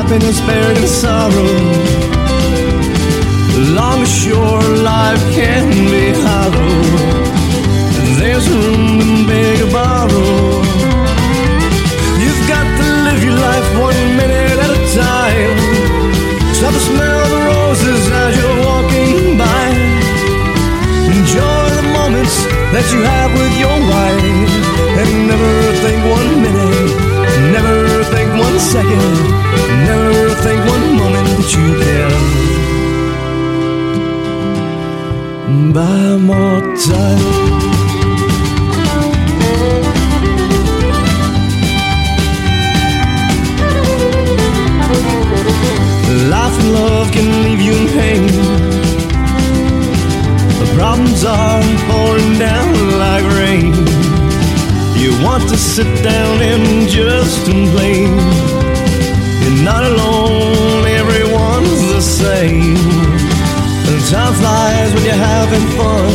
happiness buried in sorrow. Long as your life can be hollow, there's room to beg or borrow. You've got to live your life 1 minute at a time. Stop to smell the roses as you're walking by. Enjoy the moments that you have with your wife, and never think 1 minute, never think 1 second, never think 1 moment that you can buy more time. Life and love can leave you in pain. The problems are pouring down like rain. You want to sit down and just complain. You're not alone, everyone's the same. And time flies when you're having fun.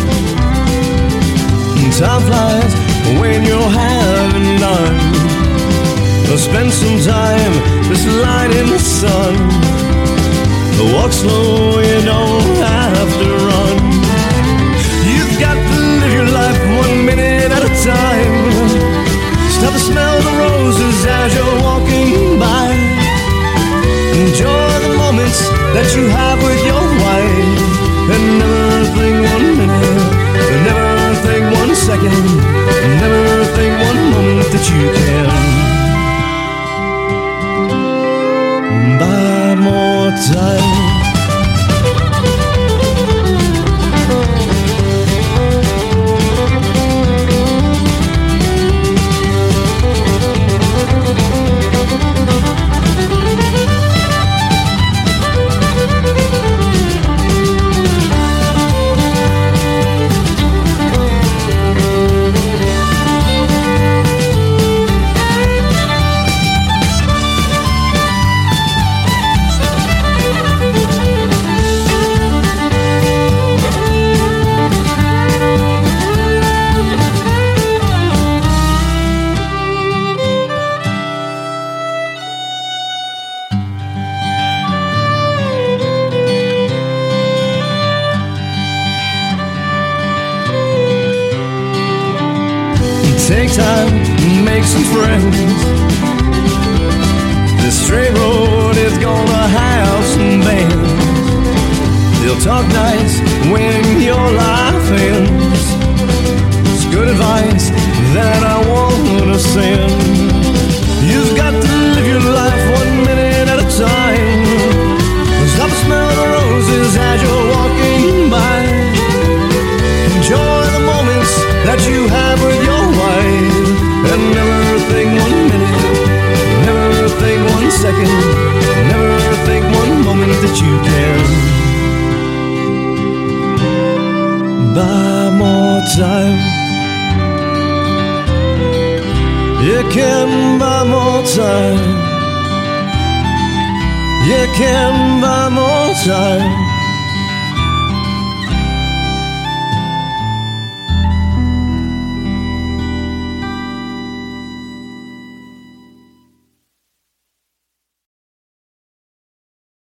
And time flies when you're having none. Spend some time just lying in the sun. Walk slow, you don't have to run. You've got to live your life 1 minute at a time. Stop to smell the roses as you're walking by. Enjoy the moments that you have with your wife, and never think 1 minute, never think 1 second, never think 1 moment that you can buy more time. Take time to make some friends. This straight road is gonna have some bends. They'll talk nice when your life ends. It's good advice that I wanna send. You've got to live your life 1 minute at a time. Stop to smell the roses as you're walking by. Enjoy the moments that you have with your wife, and never think 1 minute, never think 1 second, never think 1 moment that you can buy more time. You can buy more time. You can buy more time.